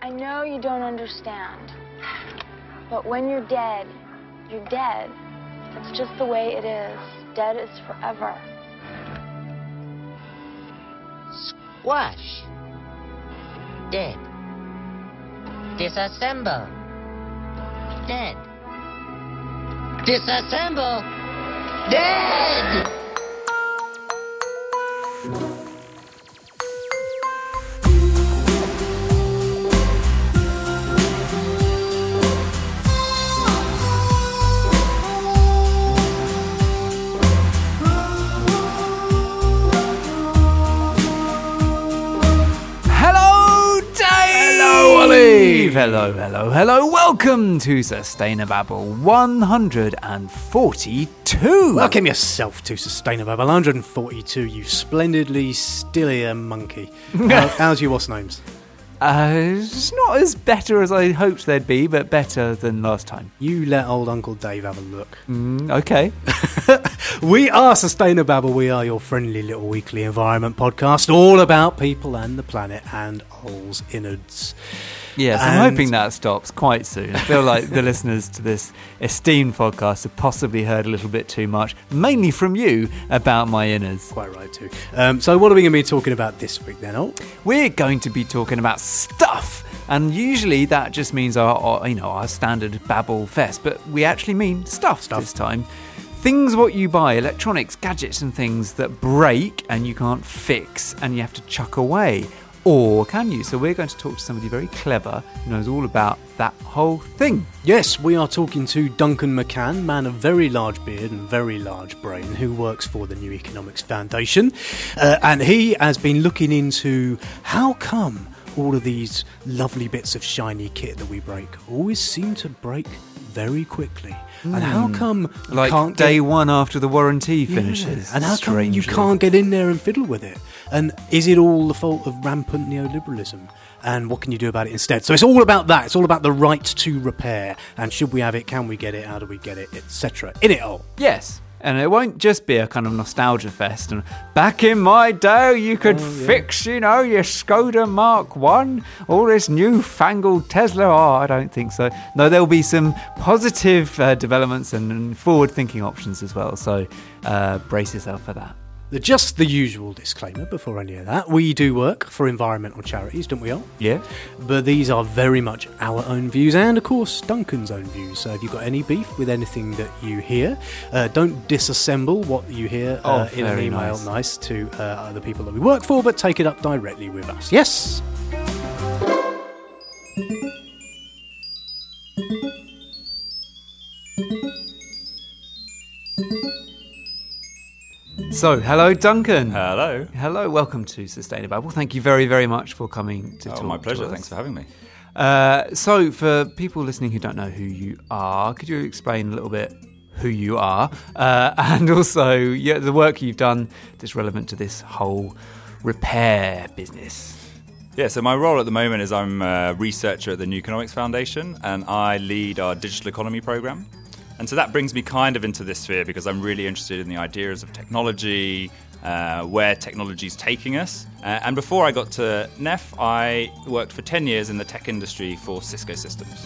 I know you don't understand, but when you're dead, you're dead. It's just the way it is. Dead is forever. Squash. Dead. Disassemble. Dead. Disassemble. Dead! Hello. Welcome to Sustainababble 142. Welcome yourself to Sustainababble 142, you splendidly stillier monkey. How's your what's names? It's not as better as I hoped they'd be, but better than last time. You let old Uncle Dave have a look. Okay. We are Sustainababble. We are your friendly little weekly environment podcast, all about people and the planet and holes innards. Yes, I'm hoping that stops quite soon. I feel like the listeners to this esteemed podcast have possibly heard a little bit too much, mainly from you, about my innards. Quite right, too. So what are we going to be talking about this week, then, Alt? We're going to be talking about stuff. And usually that just means our standard Babble Fest, but we actually mean stuff this time. Things what you buy, electronics, gadgets and things that break and you can't fix and you have to chuck away. Or can you? So we're going to talk to somebody very clever who knows all about that whole thing. Yes, we are talking to Duncan McCann, man of very large beard and very large brain, who works for the New Economics Foundation. And he has been looking into how come all of these lovely bits of shiny kit that we break always seem to break very quickly. And how come you can't day one after the warranty finishes? And how come you can't get in there and fiddle with it? And is it all the fault of rampant neoliberalism? And what can you do about it instead? So it's all about that. It's all about the right to repair. And should we have it? Can we get it? How do we get it? Etc. In it all. Yes. And it won't just be a kind of nostalgia fest. And back in my day, you could fix, your Skoda Mark 1, all this newfangled Tesla. Oh, I don't think so. No, there'll be some positive developments and forward-thinking options as well. So brace yourself for that. Just the usual disclaimer before any of that. We do work for environmental charities, don't we all? Yeah. But these are very much our own views and, of course, Duncan's own views. So if you've got any beef with anything that you hear, don't disassemble what you hear in an email nice to the people that we work for, but take it up directly with us. Yes? So, hello, Duncan. Hello. Hello, welcome to Sustainababble. Thank you very, very much for coming to talk to us. My pleasure. Thanks for having me. So, for people listening who don't know who you are, could you explain a little bit who you are and also the work you've done that's relevant to this whole repair business? Yeah, so my role at the moment is I'm a researcher at the New Economics Foundation, and I lead our digital economy program. And so that brings me kind of into this sphere because I'm really interested in the ideas of technology, where technology is taking us. And before I got to NEF, I worked for 10 years in the tech industry for Cisco Systems.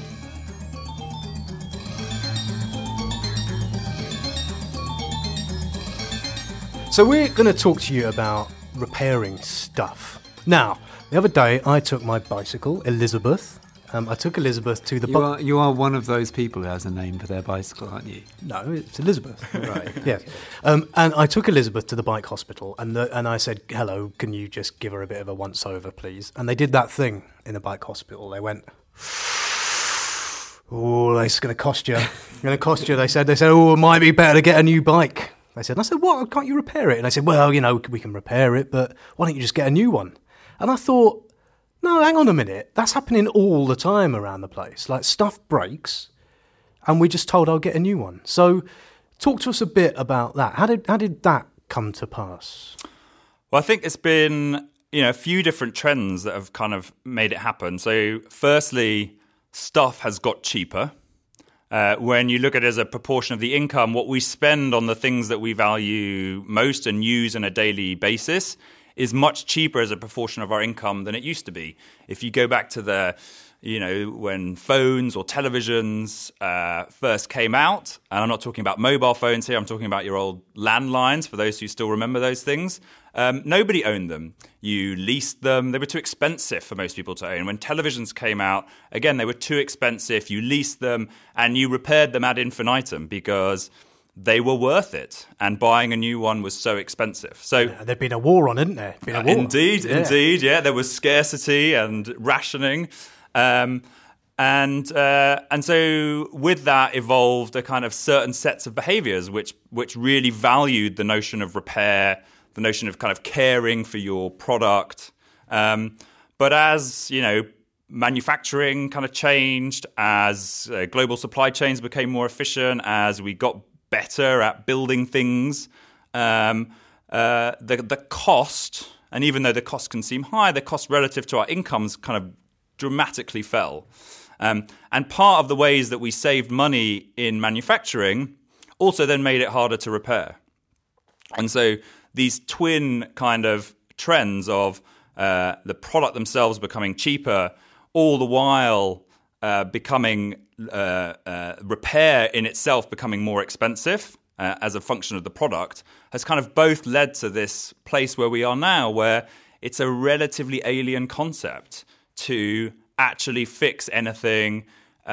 So we're going to talk to you about repairing stuff. Now, the other day I took my bicycle, Elizabeth. I took Elizabeth to the... You are one of those people who has a name for their bicycle, aren't you? No, it's Elizabeth. Right. Yes. And I took Elizabeth to the bike hospital, and I said, hello, can you just give her a bit of a once-over, please? And they did that thing in the bike hospital. They went, oh, it's going to cost you. It's going to cost you. They said, oh, it might be better to get a new bike. They said, and I said, what, can't you repair it? And I said, well, we can repair it, but why don't you just get a new one? And I thought, no, hang on a minute. That's happening all the time around the place. Like, stuff breaks, and we're just told I'll get a new one. So talk to us a bit about that. How did that come to pass? Well, I think it's been, a few different trends that have kind of made it happen. So firstly, stuff has got cheaper. When you look at it as a proportion of the income, what we spend on the things that we value most and use on a daily basis is much cheaper as a proportion of our income than it used to be. If you go back to when phones or televisions first came out, and I'm not talking about mobile phones here, I'm talking about your old landlines, for those who still remember those things. Nobody owned them. You leased them. They were too expensive for most people to own. When televisions came out, again, they were too expensive. You leased them and you repaired them ad infinitum because they were worth it. And buying a new one was so expensive. So there'd been a war on, hadn't there? Been a war. Indeed. Yeah, there was scarcity and rationing. And so with that evolved a kind of certain sets of behaviors which really valued the notion of repair, the notion of kind of caring for your product. But as, manufacturing kind of changed, as global supply chains became more efficient, as we got better at building things, the cost, and even though the cost can seem high, the cost relative to our incomes kind of dramatically fell. And part of the ways that we saved money in manufacturing also then made it harder to repair. And so these twin kind of trends of the product themselves becoming cheaper, all the while becoming repair in itself becoming more expensive as a function of the product, has kind of both led to this place where we are now, where it's a relatively alien concept to actually fix anything, or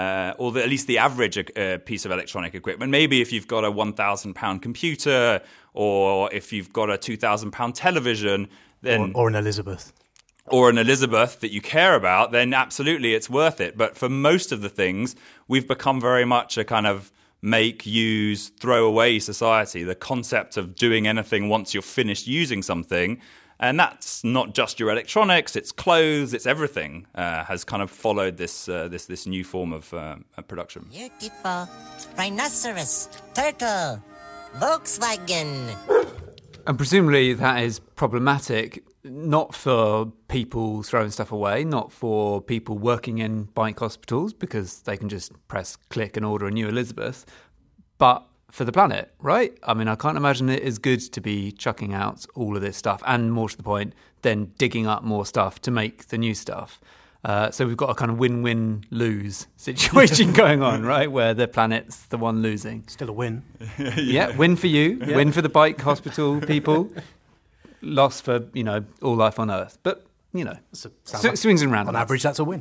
at least the average piece of electronic equipment. Maybe if you've got a £1,000 computer, or if you've got a £2,000 television, then or an Elizabeth. Or an Elizabeth that you care about, then absolutely it's worth it. But for most of the things, we've become very much a kind of make, use, throw away society. The concept of doing anything once you're finished using something, and that's not just your electronics, it's clothes, it's everything, has kind of followed this new form of production. Beautiful. Rhinoceros. Turtle. Volkswagen. And presumably that is problematic, not for people throwing stuff away, not for people working in bike hospitals because they can just press click and order a new Elizabeth, but for the planet, right? I mean, I can't imagine it is good to be chucking out all of this stuff, and more to the point, then digging up more stuff to make the new stuff. So we've got a kind of win-win-lose situation going on, right? Where the planet's the one losing. Still a win. Yeah, win for you, win for the bike hospital people, loss for, all life on Earth. But, swings and roundabouts. On average, that's a win.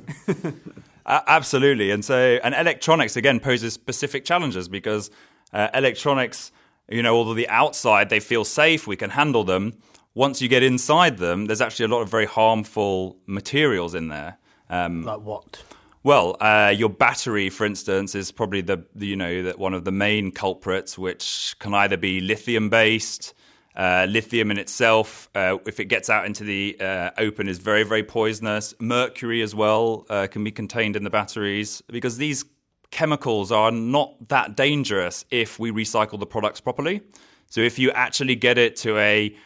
Absolutely. And electronics, again, poses specific challenges because electronics, although the outside, they feel safe, we can handle them. Once you get inside them, there's actually a lot of very harmful materials in there. Like what? Well, your battery, for instance, is probably that one of the main culprits, which can either be lithium-based. Lithium in itself, if it gets out into the open, is very, very poisonous. Mercury as well can be contained in the batteries because these chemicals are not that dangerous if we recycle the products properly. So if you actually get it to a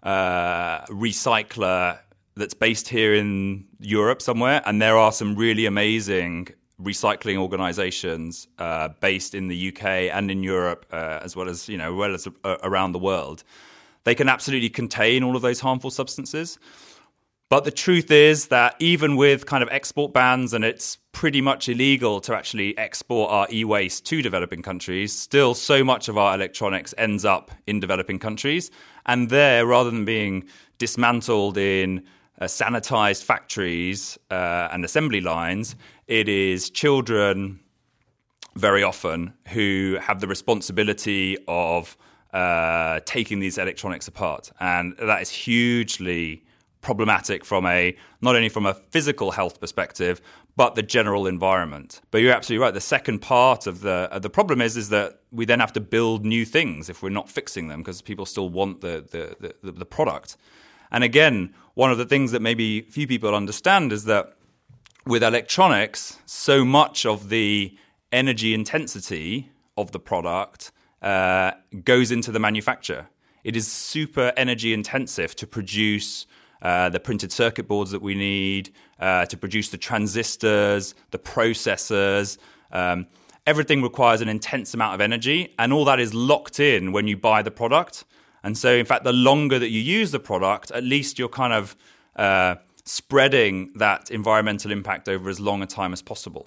recycler that's based here in Europe somewhere, and there are some really amazing recycling organizations based in the UK and in Europe, as well as around the world, they can absolutely contain all of those harmful substances. But the truth is that even with kind of export bans, and it's pretty much illegal to actually export our e-waste to developing countries, still so much of our electronics ends up in developing countries. And there, rather than being dismantled in sanitized factories and assembly lines, it is children very often who have the responsibility of taking these electronics apart. And that is hugely problematic not only from a physical health perspective, but the general environment. But you're absolutely right. The second part of the problem is that we then have to build new things if we're not fixing them because people still want the product. And again, one of the things that maybe few people understand is that with electronics, so much of the energy intensity of the product goes into the manufacture. It is super energy intensive to produce the printed circuit boards that we need, to produce the transistors, the processors. Everything requires an intense amount of energy, and all that is locked in when you buy the product. And so, in fact, the longer that you use the product, at least you're kind of spreading that environmental impact over as long a time as possible.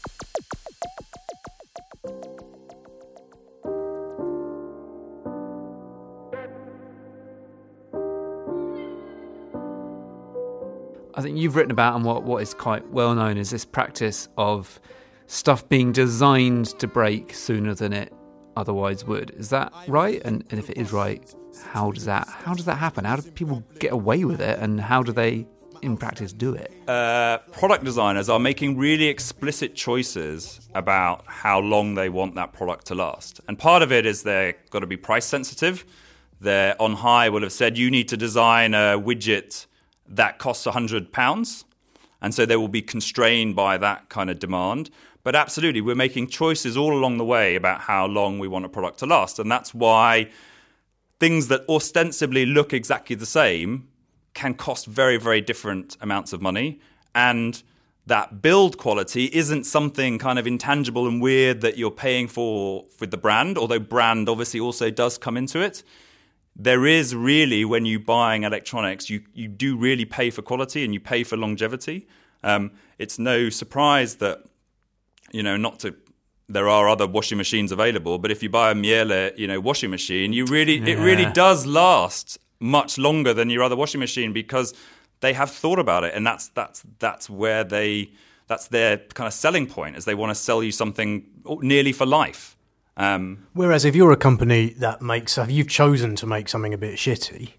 I think you've written about, and what is quite well known, is this practice of stuff being designed to break sooner than it otherwise would. Is that right? And if it is right, how does that happen? How do people get away with it, and how do they in practice do it? Product designers are making really explicit choices about how long they want that product to last. And part of it is they've got to be price sensitive. They're on high will have said you need to design a widget that costs £100, and so they will be constrained by that kind of demand. But absolutely, we're making choices all along the way about how long we want a product to last, and that's why things that ostensibly look exactly the same can cost very, very different amounts of money, and that build quality isn't something kind of intangible and weird that you're paying for with the brand, although brand obviously also does come into it. There is really, when you're buying electronics, you do really pay for quality and you pay for longevity. It's no surprise that, there are other washing machines available, but if you buy a Miele, washing machine, it really does last much longer than your other washing machine because they have thought about it, and that's their kind of selling point, is they want to sell you something nearly for life. Whereas if you're a company that makes stuff, you've chosen to make something a bit shitty,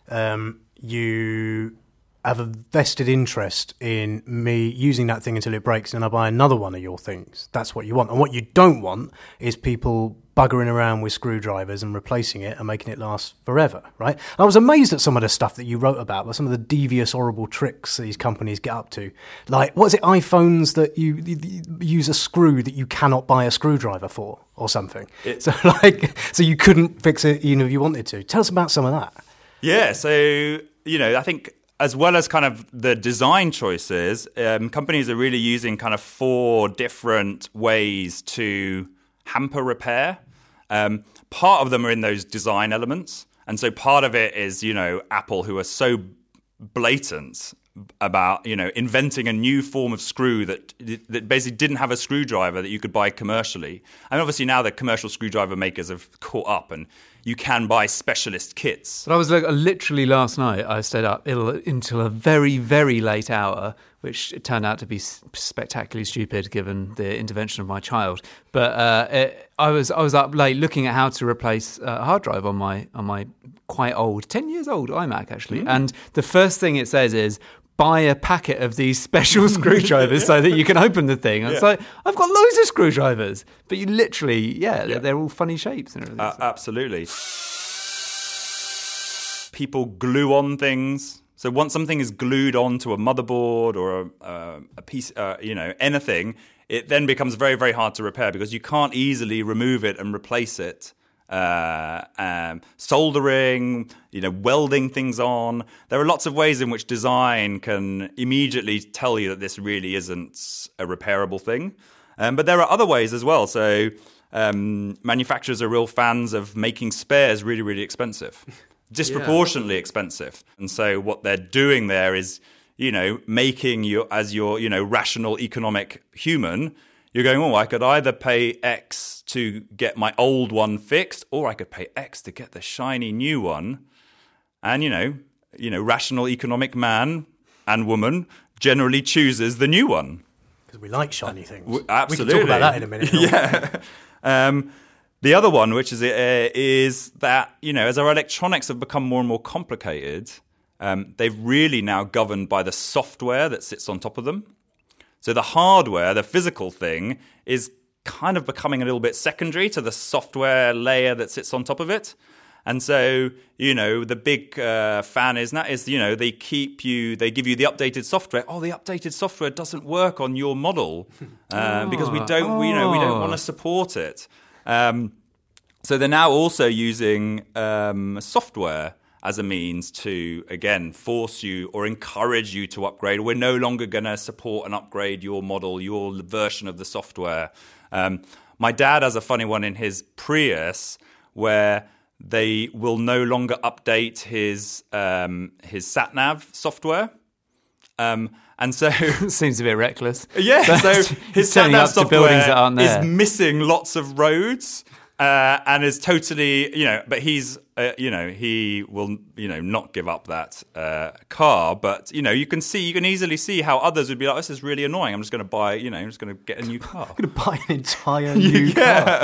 you have a vested interest in me using that thing until it breaks, and I buy another one of your things. That's what you want. And what you don't want is people buggering around with screwdrivers and replacing it and making it last forever, right? I was amazed at some of the stuff that you wrote about, some of the devious, horrible tricks these companies get up to. Like, what is it, iPhones that you use a screw that you cannot buy a screwdriver for or something? So you couldn't fix it even if you wanted to. Tell us about some of that. Yeah, so, I think as well as kind of the design choices, companies are really using kind of 4 different ways to hamper repair. Part of them are in those design elements. And so part of it is, Apple, who are so blatant about, inventing a new form of screw that basically didn't have a screwdriver that you could buy commercially. And obviously now the commercial screwdriver makers have caught up and you can buy specialist kits. But I was literally last night, I stayed up until a very, very late hour, which turned out to be spectacularly stupid given the intervention of my child. But I was up late looking at how to replace a hard drive on my quite old, 10 years old iMac actually. And the first thing it says is, buy a packet of these special screwdrivers so that you can open the thing. And it's like, I've got loads of screwdrivers, but you literally, they're all funny shapes and everything. Absolutely. People glue on things. So once something is glued onto a motherboard or a piece, anything, it then becomes very, very hard to repair because you can't easily remove it and replace it. Soldering, welding things on. There are lots of ways in which design can immediately tell you that this really isn't a repairable thing. But there are other ways as well. So manufacturers are real fans of making spares really, really expensive, disproportionately expensive. And so what they're doing there is, making you as your, rational economic human, you're going, I could either pay X to get my old one fixed, or I could pay X to get the shiny new one. And, rational economic man and woman generally chooses the new one. Because we like shiny things. Absolutely. We can talk about that in a minute. Yeah. The other one, which is that, as our electronics have become more and more complicated, they've really now governed by the software that sits on top of them. So the hardware, the physical thing, is kind of becoming a little bit secondary to the software layer that sits on top of it. And so, the big fan is they give you the updated software. Oh, the updated software doesn't work on your model because we don't want to support it. So they're now also using software as a means to, again, force you or encourage you to upgrade. We're no longer going to support and upgrade your model, your version of the software. My dad has a funny one in his Prius where they will no longer update his sat nav software. And so Seems a bit reckless. yeah, so his turning sat nav up to buildings that software aren't there. is missing lots of roads. And is totally, but he's, he will, not give up that car. But, you can easily see how others would be like, this is really annoying. I'm just going to buy, I'm just going to get a new car. I'm going to buy an entire new car.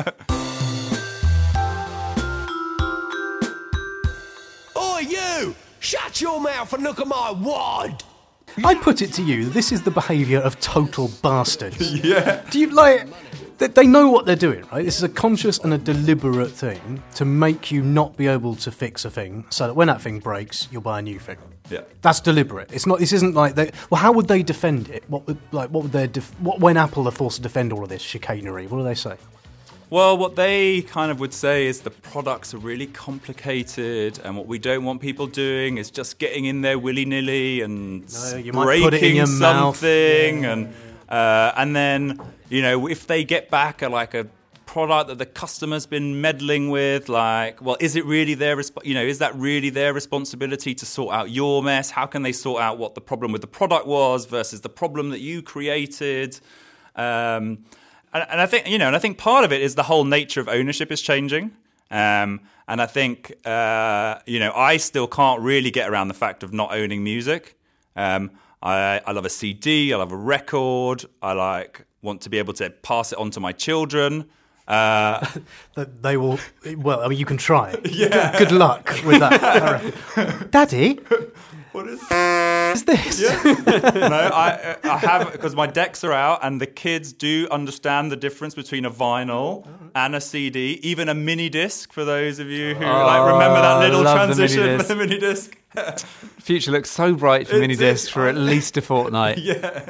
Oi, you! Shut your mouth and look at my wad! I put it to you, this is the behaviour of total bastards. Yeah. Do you they know what they're doing, right? This is a conscious and a deliberate thing to make you not be able to fix a thing, so that when that thing breaks, you'll buy a new thing. Yeah. That's deliberate. It's not. This isn't like they. Well, how would they defend it? What would their when Apple are forced to defend all of this chicanery? What do they say? Well, what they kind of would say is the products are really complicated, and what we don't want people doing is just getting in there willy-nilly and you might put it in your mouth. something, and then if they get back a product that the customer's been meddling with, is it really is that really their responsibility to sort out your mess? How can they sort out what the problem with the product was versus the problem that you created? And I think part of it is the whole nature of ownership is changing. And I think, I still can't really get around the fact of not owning music. I love a CD, I love a record, I want to be able to pass it on to my children. That they will. Well, I mean, you can try it. Yeah. Good luck with that. Daddy, What is this? Yeah. No, I have, because my decks are out and the kids do understand the difference between a vinyl and a CD, even a mini disc for those of you who remember that little transition for the mini disc. Future looks so bright for mini discs for at least a fortnight. Yeah.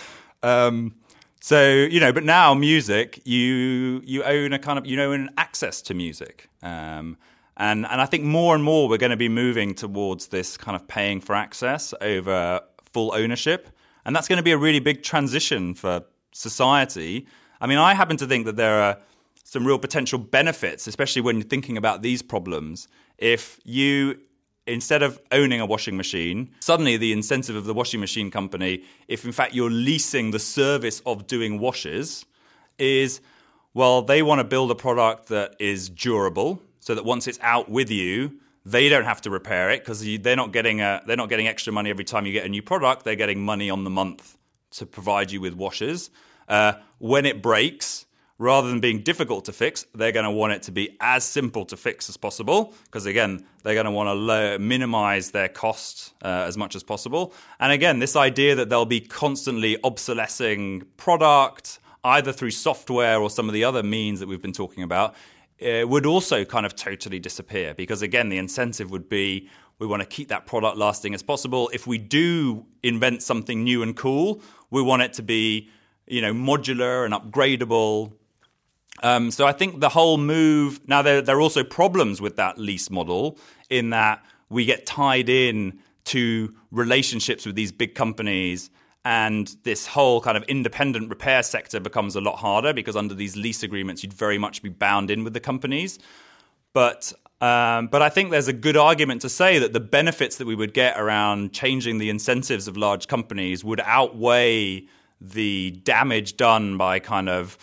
So, but now music, you own a kind of, an access to music. And I think more and more we're going to be moving towards this kind of paying for access over full ownership. And that's going to be a really big transition for society. I mean, I happen to think that there are some real potential benefits, especially when you're thinking about these problems. If you, instead of owning a washing machine, suddenly the incentive of the washing machine company, if in fact you're leasing the service of doing washes, is, well, they want to build a product that is durable, so that once it's out with you, they don't have to repair it because they're not getting extra money every time you get a new product. They're getting money on the month to provide you with washes. When it breaks, rather than being difficult to fix, they're going to want it to be as simple to fix as possible because, again, they're going to want to minimize their cost as much as possible. And again, this idea that they'll be constantly obsolescing product, either through software or some of the other means that we've been talking about, would also kind of totally disappear because, again, the incentive would be we want to keep that product lasting as possible. If we do invent something new and cool, we want it to be, modular and upgradable. So I think the whole move... Now, there are also problems with that lease model in that we get tied in to relationships with these big companies, and this whole kind of independent repair sector becomes a lot harder because under these lease agreements, you'd very much be bound in with the companies. But I think there's a good argument to say that the benefits that we would get around changing the incentives of large companies would outweigh the damage done by kind of,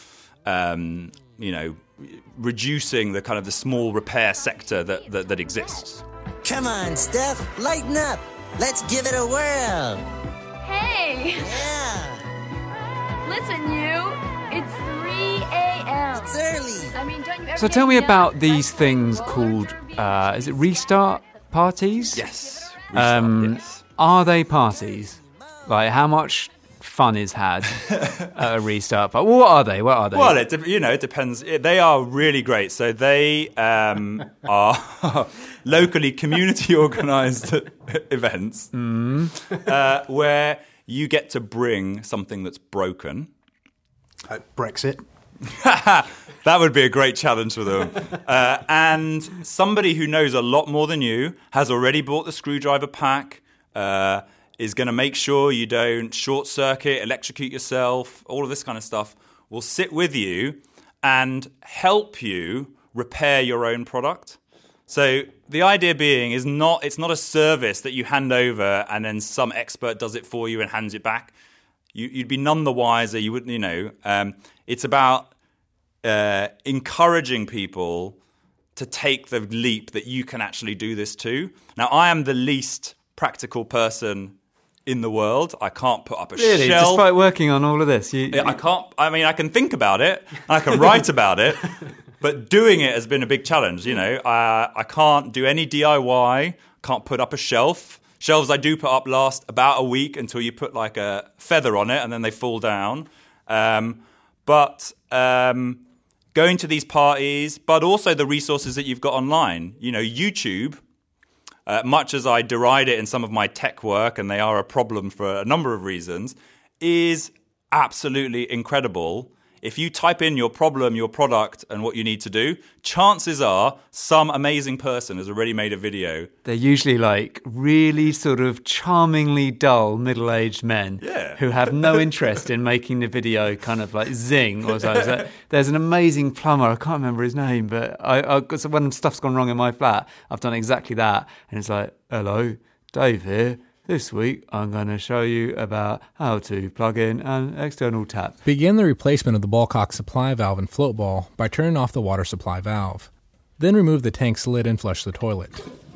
reducing the kind of the small repair sector that exists. Come on, Steph, lighten up. Let's give it a whirl. Hey! Yeah, Listen, you. It's 3 a.m. it's early. I mean, don't you ever So get tell me down about with these breakfast things roller called, derby? is it restart parties? Yes. Yes. Are they parties? Like, how much fun is had at a restart party? What are they? Well, it depends. They are really great. So they are locally community organised events where you get to bring something that's broken. Brexit. That would be a great challenge for them. And somebody who knows a lot more than you has already bought the screwdriver pack, is going to make sure you don't short circuit, electrocute yourself, all of this kind of stuff, will sit with you and help you repair your own product. So the idea being is it's not a service that you hand over and then some expert does it for you and hands it back. You'd be none the wiser. You wouldn't, it's about encouraging people to take the leap that you can actually do this too. Now, I am the least practical person in the world. I can't put up a Really? shelf. Despite working on all of this? I can't. I mean, I can think about it. I can write about it. But doing it has been a big challenge. I can't do any DIY. Can't put up a shelf. Shelves I do put up last about a week until you put like a feather on it and then they fall down. But going to these parties, but also the resources that you've got online. YouTube, much as I deride it in some of my tech work, and they are a problem for a number of reasons, is absolutely incredible. If you type in your problem, your product, and what you need to do, chances are some amazing person has already made a video. They're usually like really sort of charmingly dull middle-aged men who have no interest in making the video kind of like zing or something. So there's an amazing plumber, I can't remember his name, but so when stuff's gone wrong in my flat, I've done exactly that. And it's like, hello, Dave here. This week, I'm going to show you about how to plug in an external tap. Begin the replacement of the ballcock supply valve and float ball by turning off the water supply valve. Then remove the tank's lid and flush the toilet.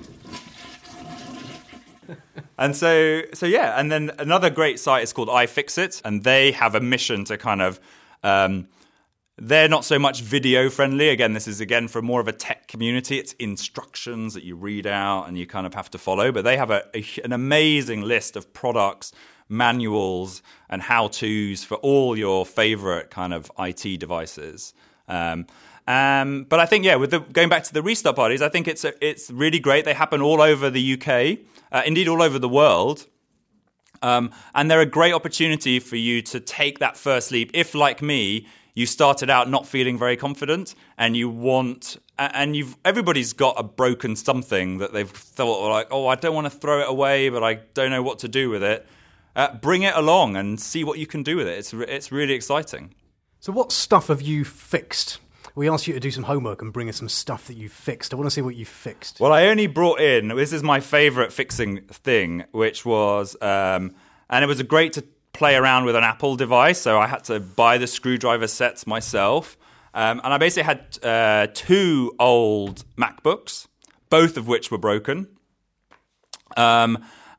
And so yeah. And then another great site is called iFixit, and they have a mission to kind of... they're not so much video friendly. Again, this is for more of a tech community. It's instructions that you read out and you kind of have to follow. But they have an amazing list of products, manuals, and how-tos for all your favorite kind of IT devices. But I think, going back to the restart parties, I think it's really great. They happen all over the UK, indeed all over the world. And they're a great opportunity for you to take that first leap. If, like me, you started out not feeling very confident, and everybody's got a broken something that they've thought like, oh, I don't want to throw it away, but I don't know what to do with it. Bring it along and see what you can do with it. It's really exciting. So what stuff have you fixed? We asked you to do some homework and bring us some stuff that you fixed. I want to see what you fixed. Well, I only brought in, this is my favourite fixing thing, which was, and it was great to play around with an Apple device, so I had to buy the screwdriver sets myself. And I basically had 2 old MacBooks, both of which were broken. And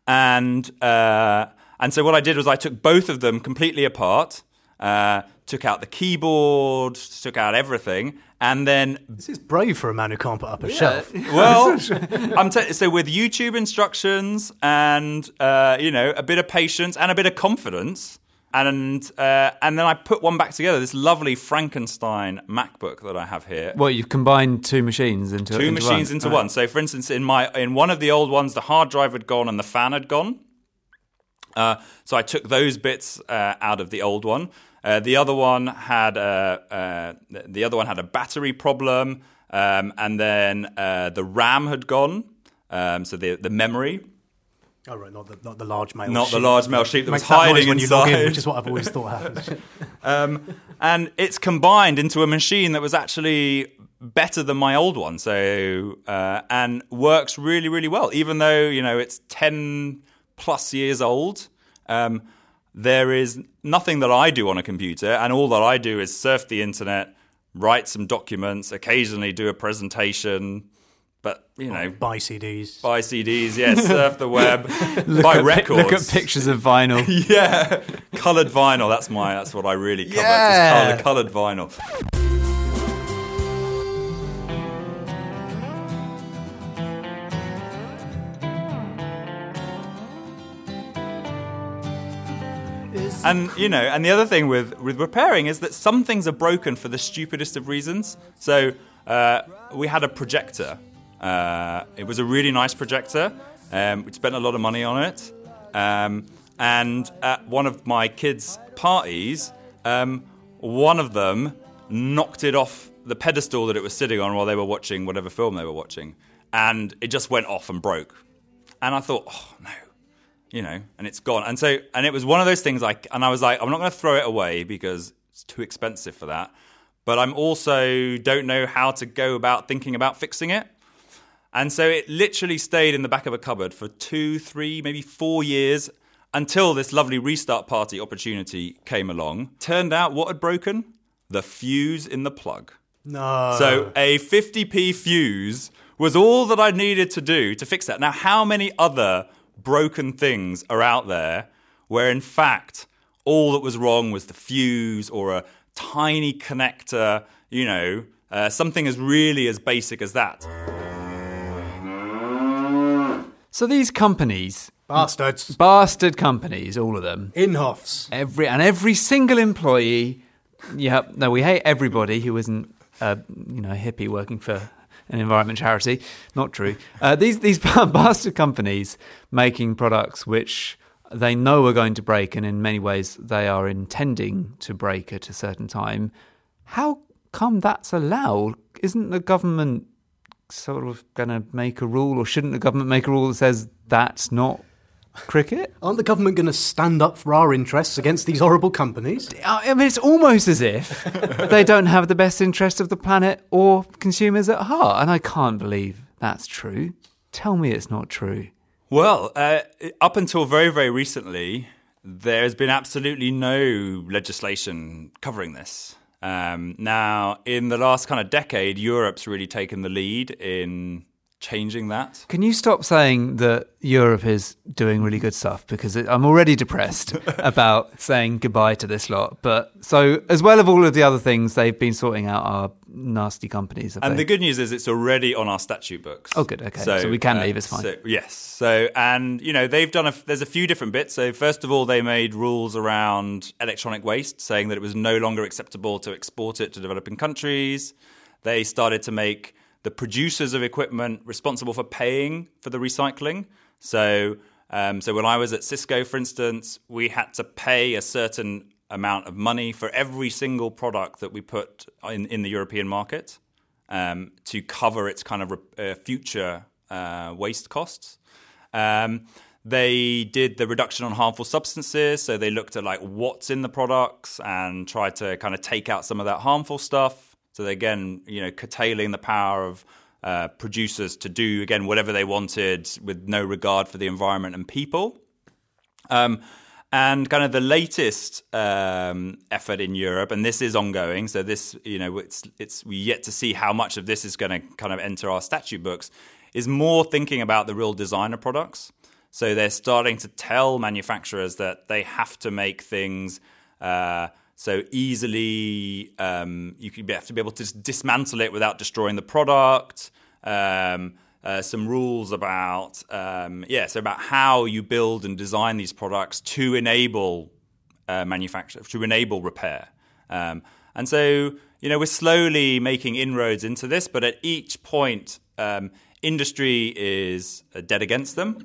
so what I did was I took both of them completely apart, took out the keyboard, took out everything, and then... This is brave for a man who can't put up a shelf. Well, so with YouTube instructions and, a bit of patience and a bit of confidence, and then I put one back together, this lovely Frankenstein MacBook that I have here. Well, you've combined 2 machines into one. So, for instance, in one of the old ones, the hard drive had gone and the fan had gone. So I took those bits out of the old one. The other one had a battery problem, and then the RAM had gone. So the memory. Oh right, not the large mail. Not sheet. the large mail sheet that was Makes that hiding noise when inside. you log in, which is what I've always thought happens. And it's combined into a machine that was actually better than my old one. So and works really, really well, even though it's 10 plus years old. There is nothing that I do on a computer, and all that I do is surf the internet, write some documents, occasionally do a presentation, but, Buy CDs. Yes, surf the web, buy records. Look at pictures of vinyl. Yeah, coloured vinyl, that's what I really cover. Yeah. It's coloured vinyl. And and the other thing with repairing is that some things are broken for the stupidest of reasons. So we had a projector. It was a really nice projector. We spent a lot of money on it. And at one of my kids' parties, one of them knocked it off the pedestal that it was sitting on while they were watching whatever film they were watching, and it just went off and broke. And I thought, oh no. And it's gone. And it was one of those things I was like, I'm not going to throw it away because it's too expensive for that. But I'm also don't know how to go about thinking about fixing it. And so it literally stayed in the back of a cupboard for 2, 3, maybe 4 years until this lovely Restart Party opportunity came along. Turned out what had broken? The fuse in the plug. No. So a 50p fuse was all that I needed to do to fix that. Now, how many other broken things are out there where, in fact, all that was wrong was the fuse or a tiny connector, something as really as basic as that? So these companies, bastard companies, all of them, Inhofs, every single employee. We hate everybody who isn't a hippie working for an environment charity. Not true. These bastard companies making products which they know are going to break, and in many ways they are intending to break at a certain time. How come that's allowed? Isn't the government sort of going to make a rule, or shouldn't the government make a rule that says that's not cricket? Aren't the government going to stand up for our interests against these horrible companies? I mean, it's almost as if they don't have the best interest of the planet or consumers at heart, and I can't believe that's true. Tell me it's not true. Well, up until very, very recently, there's been absolutely no legislation covering this. Now, in the last kind of decade, Europe's really taken the lead in changing that. Can you stop saying that Europe is doing really good stuff? Because I'm already depressed about saying goodbye to this lot. But so, as well of all of the other things, they've been sorting out our nasty companies. And the good news is it's already on our statute books. Oh, good. Okay. So we can leave. It's fine. Yes. So, and, they've done there's a few different bits. So first of all, they made rules around electronic waste, saying that it was no longer acceptable to export it to developing countries. They started to make the producers of equipment responsible for paying for the recycling. So when I was at Cisco, for instance, we had to pay a certain amount of money for every single product that we put in the European market to cover its kind of future waste costs. They did the reduction on harmful substances, so they looked at what's in the products and tried to kind of take out some of that harmful stuff. So again, curtailing the power of producers to do, again, whatever they wanted with no regard for the environment and people. And kind of the latest effort in Europe, and this is ongoing, so this, we yet to see how much of this is going to kind of enter our statute books, is more thinking about the real designer products. So they're starting to tell manufacturers that they have to make things so easily, you have to be able to dismantle it without destroying the product. Some rules about, about how you build and design these products to enable manufacture, to enable repair. And so, we're slowly making inroads into this, but at each point, industry is dead against them.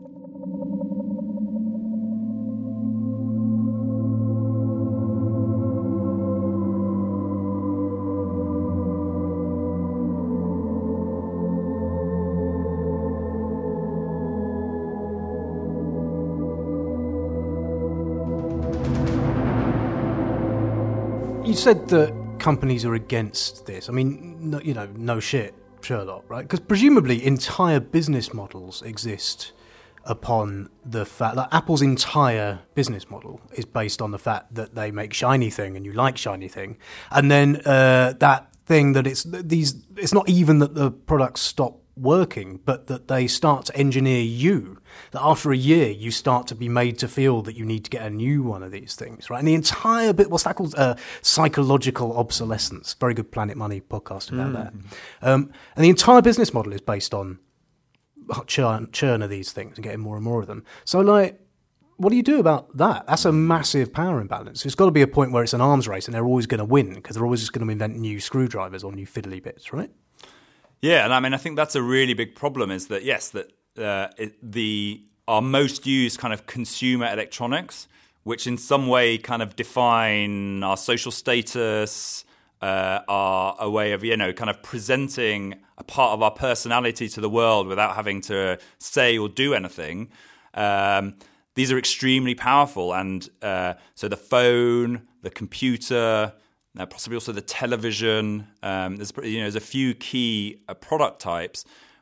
You said that companies are against this. I mean, no shit, Sherlock, right? Because presumably entire business models exist upon the fact that Apple's entire business model is based on the fact that they make shiny thing and you like shiny thing. And then that thing that it's not even that the products stop working, but that they start to engineer you, that after a year you start to be made to feel that you need to get a new one of these things, right? And the entire bit, what's that called? Psychological obsolescence. Very good Planet Money podcast about that. And the entire business model is based on churn of these things and getting more and more of them. So what do you do about that? That's a massive power imbalance. There's got to be a point where it's an arms race and they're always going to win because they're always just going to invent new screwdrivers or new fiddly bits, right? Yeah, and I mean, I think that's a really big problem is that, yes, that our most used kind of consumer electronics, which in some way kind of define our social status, are a way of, kind of presenting a part of our personality to the world without having to say or do anything. These are extremely powerful. And so the phone, the computer, possibly also the television. There's a few key product types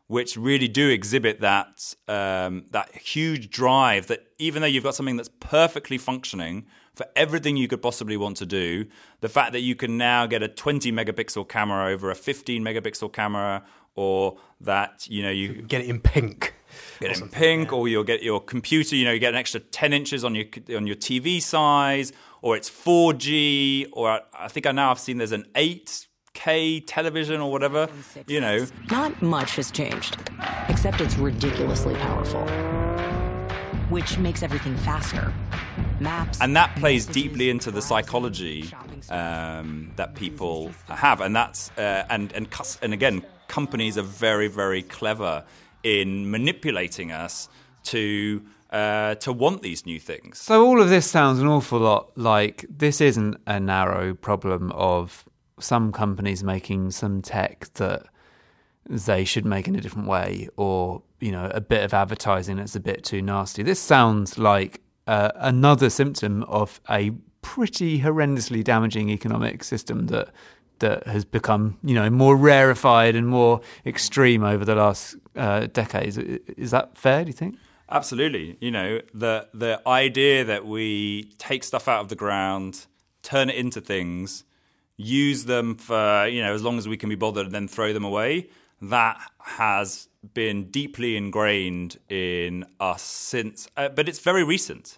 which really do exhibit that that huge drive that even though you've got something that's perfectly functioning for everything you could possibly want to do, the fact that you can now get a 20 megapixel camera over a 15 megapixel camera, or that, you Get it in pink. Get it in pink, or you'll get your computer, you get an extra 10 inches on your TV size, or it's 4G, or I think I've seen there's an 8K television or whatever, Not much has changed, except it's ridiculously powerful, which makes everything faster. Maps. And that plays deeply into the psychology that people have, and that's and again, companies are very, very clever in manipulating us to want these new things. So all of this sounds an awful lot like this isn't a narrow problem of some companies making some tech that they should make in a different way, or a bit of advertising that's a bit too nasty. This sounds like another symptom of a pretty horrendously damaging economic system that has become, more rarefied and more extreme over the last decades. Is that fair, do you think? Absolutely. The idea that we take stuff out of the ground, turn it into things, use them for, as long as we can be bothered, and then throw them away, that has been deeply ingrained in us since, but it's very recent,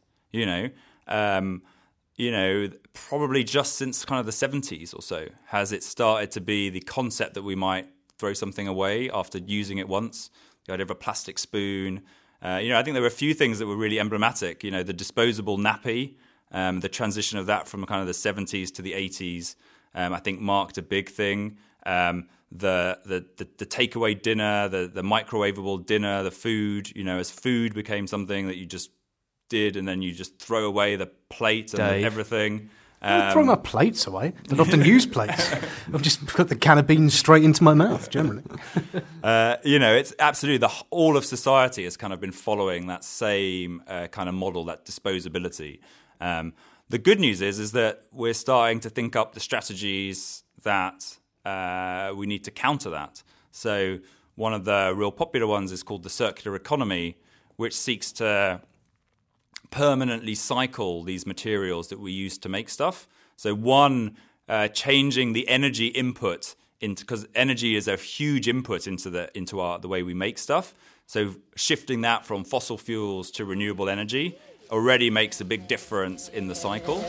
probably just since kind of the 70s or so has it started to be the concept that we might throw something away after using it once. The idea of a plastic spoon. I think there were a few things that were really emblematic. The disposable nappy, the transition of that from kind of the 70s to the 80s, I think marked a big thing. The takeaway dinner, the microwavable dinner, the food, as food became something that you just did, and then you just throw away the plate and everything. I throw my plates away. I often use plates. I've just put the can of beans straight into my mouth, generally. It's absolutely all of society has kind of been following that same kind of model, that disposability. The good news is that we're starting to think up the strategies that we need to counter that. So one of the real popular ones is called the circular economy, which seeks to permanently cycle these materials that we use to make stuff. So one, changing the energy input because energy is a huge input into the way we make stuff. So shifting that from fossil fuels to renewable energy already makes a big difference in the cycle.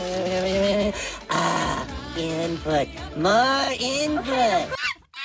Input. More input.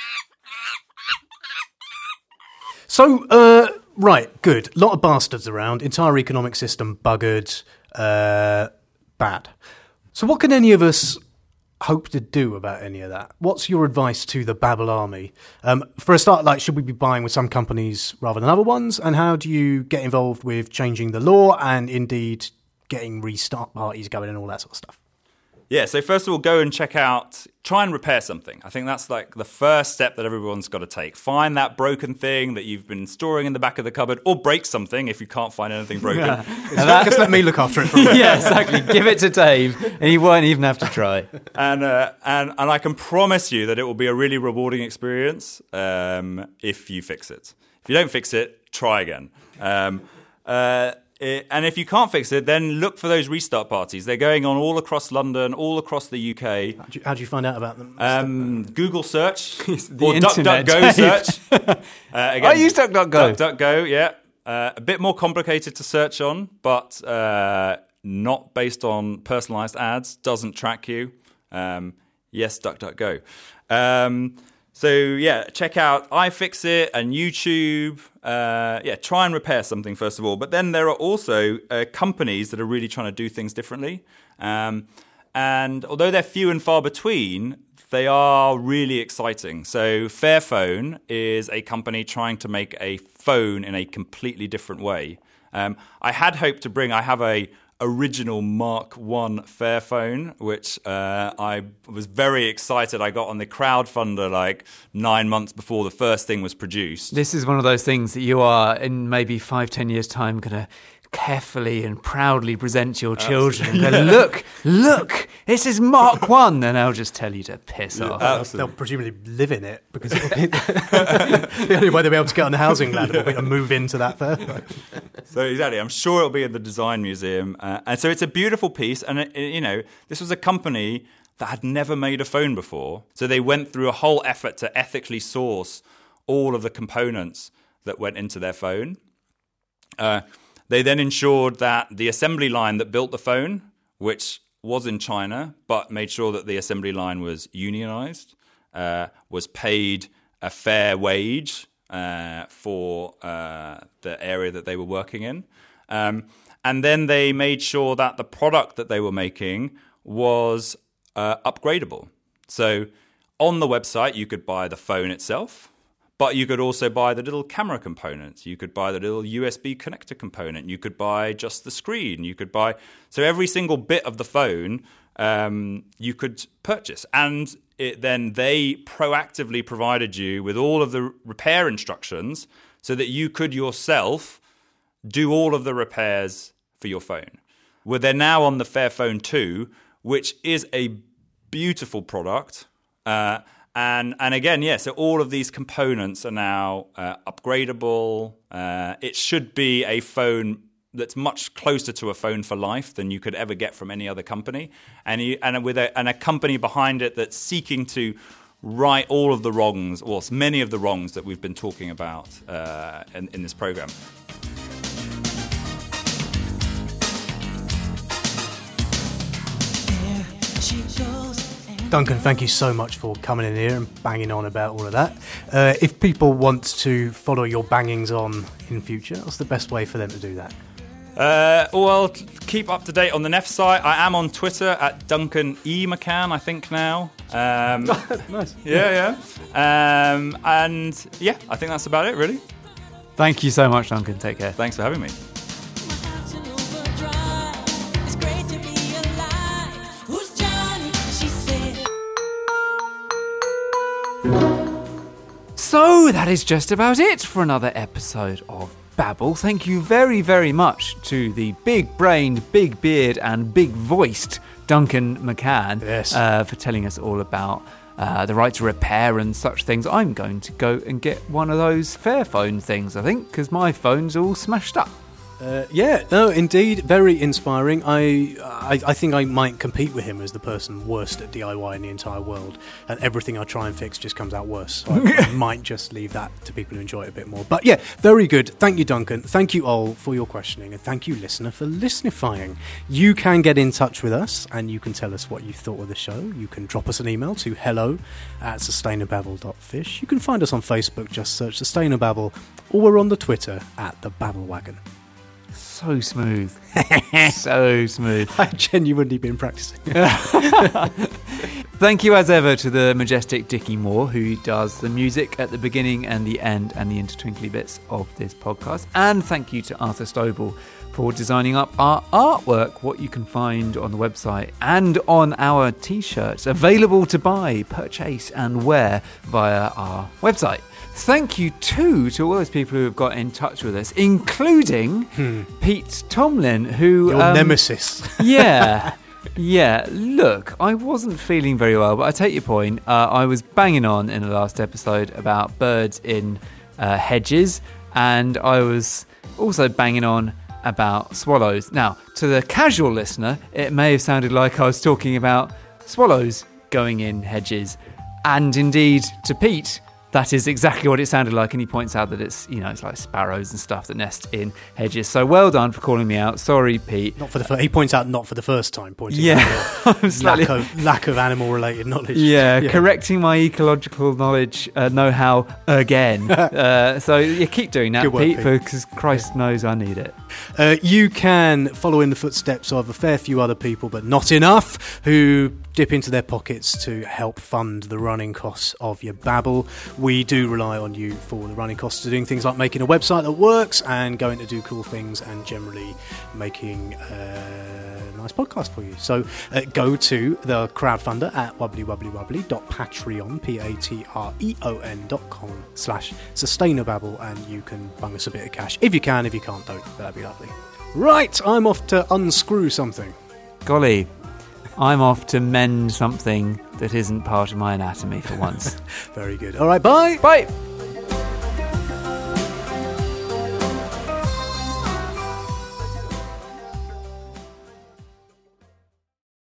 So, right, good. A lot of bastards around. Entire economic system buggered. Bad. So what can any of us hope to do about any of that? What's your advice to the Babel army? For a start, should we be buying with some companies rather than other ones? And how do you get involved with changing the law and indeed getting restart parties going and all that sort of stuff? Yeah, so first of all, go and try and repair something. I think that's the first step that everyone's got to take. Find that broken thing that you've been storing in the back of the cupboard, or break something if you can't find anything broken. Just let me look after it for a minute. Yeah, exactly. Give it to Dave, and he won't even have to try. And I can promise you that it will be a really rewarding experience if you fix it. If you don't fix it, try again. And if you can't fix it, then look for those restart parties. They're going on all across London, all across the UK. How do you find out about them? Google search or internet, DuckDuckGo search. Again, I use DuckDuckGo. DuckDuckGo, yeah. A bit more complicated to search on, but not based on personalised ads. Doesn't track you. Yes, DuckDuckGo. So, yeah, check out iFixit and YouTube. Try and repair something, first of all. But then there are also companies that are really trying to do things differently. And although they're few and far between, they are really exciting. So Fairphone is a company trying to make a phone in a completely different way. I had hoped to I have a original Mark I Fairphone, which I was very excited. I got on the crowdfunder 9 months before the first thing was produced. This is one of those things that you are, in maybe 5-10 years' time, going to carefully and proudly present your children. And go, look, This is Mark 1, and they'll just tell you to piss off. They'll presumably live in it because the only way they'll be able to get on the housing ladder will be to move into that Fairphone. So exactly, I'm sure it'll be at the Design Museum. And so it's a beautiful piece. And, this was a company that had never made a phone before. So they went through a whole effort to ethically source all of the components that went into their phone. They then ensured that the assembly line that built the phone, which was in China, but made sure that the assembly line was unionized, was paid a fair wage for the area that they were working in. And then they made sure that the product that they were making was upgradable. So on the website, you could buy the phone itself, but you could also buy the little camera components. You could buy the little USB connector component. You could buy just the screen. You could buy... So every single bit of the phone you could purchase. And then they proactively provided you with all of the repair instructions so that you could yourself do all of the repairs for your phone. Well, they're now on the Fairphone 2, which is a beautiful product. And again, so all of these components are now upgradable. It should be a phone that's much closer to a phone for life than you could ever get from any other company. And with a company behind it that's seeking to right all of the wrongs, or many of the wrongs that we've been talking about in this program. Duncan, thank you so much for coming in here and banging on about all of that. If people want to follow your bangings on in future, what's the best way for them to do that? Well, keep up to date on the NEF site. I am on Twitter at Duncan E. McCann, I think now. Nice. Yeah. And I think that's about it, really. Thank you so much, Duncan. Take care. Thanks for having me. So that is just about it for another episode of Babble. Thank you very, very much to the big-brained, big-beard and big-voiced Duncan McCann for telling us all about the right to repair and such things. I'm going to go and get one of those Fairphone things, I think, because my phone's all smashed up. Indeed, very inspiring. I think I might compete with him as the person worst at DIY in the entire world, and everything I try and fix just comes out worse. So I might just leave that to people who enjoy it a bit more. But yeah, very good. Thank you, Duncan. Thank you all for your questioning, and thank you, listener, for listenifying. You can get in touch with us, and you can tell us what you thought of the show. You can drop us an email to hello@sustainababble.fish. You can find us on Facebook, just search Sustainababble, or we're on the Twitter at the Babblewagon. So smooth. So smooth. I genuinely been practicing. Thank you as ever to the majestic Dickie Moore, who does the music at the beginning and the end and the intertwinkly bits of this podcast. And thank you to Arthur Stovall for designing up our artwork, what you can find on the website and on our t-shirts, available to buy, purchase and wear via our website. Thank you too to all those people who have got in touch with us, including Pete Tomlin, who... Your nemesis. Yeah. Look, I wasn't feeling very well, but I take your point. I was banging on in the last episode about birds in hedges, and I was also banging on about swallows. Now, to the casual listener, it may have sounded like I was talking about swallows going in hedges, and indeed, to Pete, that is exactly what it sounded like, and he points out that it's like sparrows and stuff that nest in hedges. So well done for calling me out. Sorry, Pete. Not for the he points out not for the first time. Pointing out lack of animal-related knowledge. Yeah, correcting my ecological knowledge know-how again. So keep doing that, Pete, because Christ knows I need it. You can follow in the footsteps of a fair few other people, but not enough, who dip into their pockets to help fund the running costs of your Babble. We do rely on you for the running costs of doing things like making a website that works and going to do cool things and generally making a nice podcast for you. So go to the crowdfunder at wobblywobblywobbly.patreon, patreon.com/sustainababble, and you can bung us a bit of cash. If you can, if you can't, don't. That'd be lovely. Right, I'm off to unscrew something. Golly. I'm off to mend something that isn't part of my anatomy for once. Very good. All right, bye. Bye.